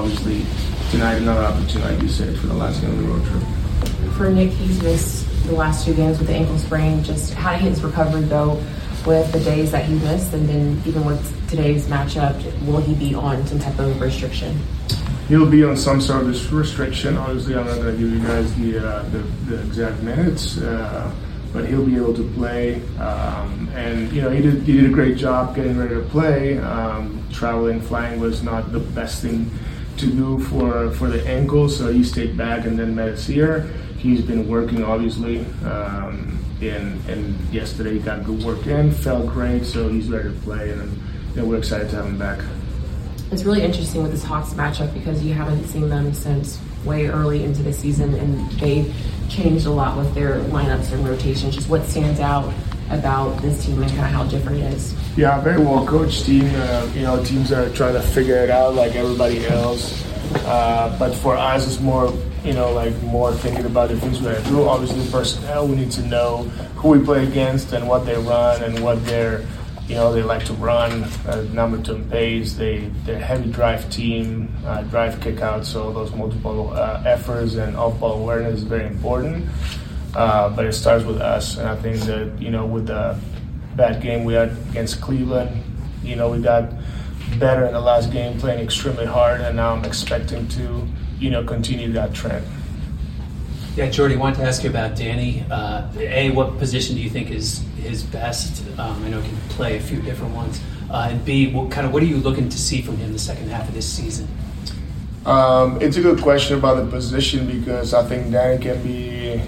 obviously tonight another opportunity, like you said, for the last game of the road trip. For Nick, he's missed the last 2 games with the ankle sprain. Just how did his recovery go with the days that he missed, and then even with today's matchup, will he be on some type of restriction? He'll be on some sort of restriction. Obviously, I'm not going to give you guys the exact minutes, but he'll be able to play. And you know, he did a great job getting ready to play. Traveling, flying was not the best thing to do for the ankle, so he stayed back and then met us here. He's been working, obviously, and yesterday he got good work in, felt great, so he's ready to play, and we're excited to have him back. It's really interesting with this Hawks matchup because you haven't seen them since way early into the season, and they changed a lot with their lineups and rotations. Just what stands out about this team and kind of how different it is? Yeah, very well coached team. Teams that are trying to figure it out like everybody else. But for us, it's more, more thinking about the things we have to do. Obviously, personnel, we need to know who we play against and what they run and what they like to run. Number 2 pace. They're a heavy drive team, drive kickouts, so those multiple efforts and off-ball awareness is very important. But it starts with us, and I think that, with the bad game we had against Cleveland, we got better in the last game, playing extremely hard, and now I'm expecting to, continue that trend. Yeah, Jordy, I wanted to ask you about Danny. What position do you think is his best? I know he can play a few different ones. And B, what are you looking to see from him the second half of this season? It's a good question about the position, because I think Danny can be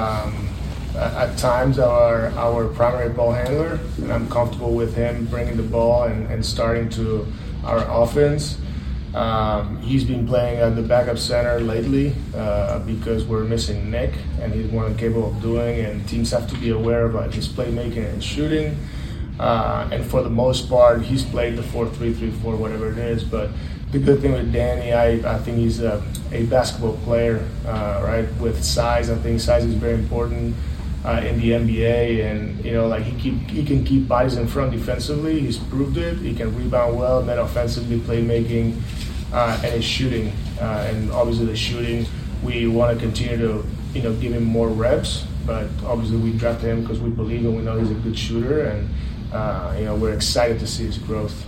at times our primary ball handler, and I'm comfortable with him bringing the ball and starting to our offense. He's been playing at the backup center lately because we're missing Nick, and he's more than capable of doing, and teams have to be aware of his playmaking and shooting. And for the most part, he's played the 4-3-3-4, whatever it is. But the good thing with Danny, I think he's a basketball player, right? With size, I think size is very important in the NBA, and he can keep bodies in front defensively. He's proved it. He can rebound well, and then offensively, playmaking and his shooting. And obviously, the shooting, we want to continue to give him more reps. But obviously, we drafted him because we believe and we know he's a good shooter, and we're excited to see his growth.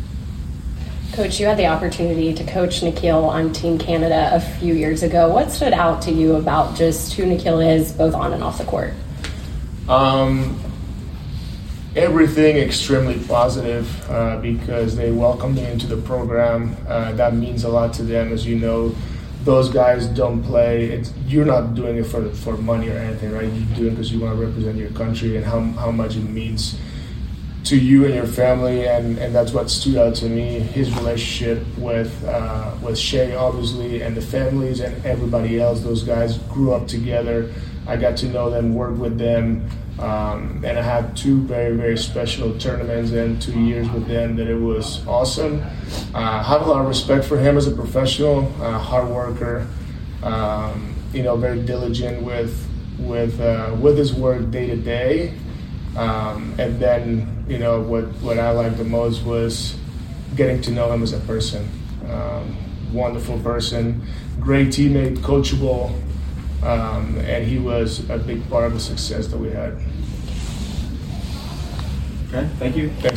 Coach, you had the opportunity to coach Nickeil on Team Canada a few years ago. What stood out to you about just who Nickeil is, both on and off the court? Everything extremely positive because they welcomed me into the program. That means a lot to them. As you know, those guys don't play. You're not doing it for money or anything, right? You're doing it because you want to represent your country and how much it means to you and your family, and that's what stood out to me. His relationship with Shea, obviously, and the families and everybody else. Those guys grew up together. I got to know them, work with them, and I had 2 very, very special tournaments and 2 years with them that it was awesome. I have a lot of respect for him as a professional, hard worker, very diligent with his work day to day. And then, what I liked the most was getting to know him as a person. Wonderful person, great teammate, coachable, and he was a big part of the success that we had. Okay, thank you. Thanks.